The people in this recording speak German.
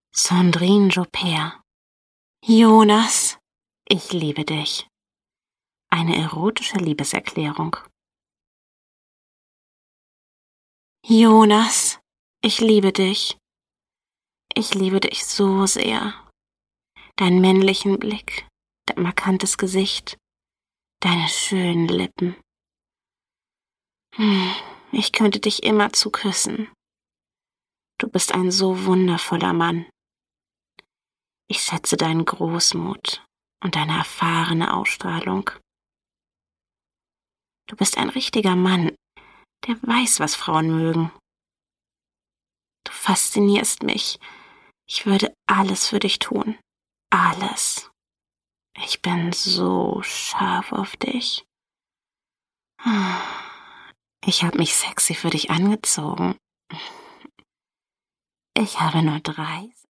Sandrine Joubert. Jonas, ich liebe dich. Eine erotische Liebeserklärung. Jonas, ich liebe dich. Ich liebe dich so sehr. Deinen männlichen Blick, dein markantes Gesicht, deine schönen Lippen. Ich könnte dich immerzu küssen. Du bist ein so wundervoller Mann. Ich schätze deinen Großmut und deine erfahrene Ausstrahlung. Du bist ein richtiger Mann, der weiß, was Frauen mögen. Du faszinierst mich. Ich würde alles für dich tun. Alles. Ich bin so scharf auf dich. Ich habe mich sexy für dich angezogen. Ich habe nur 3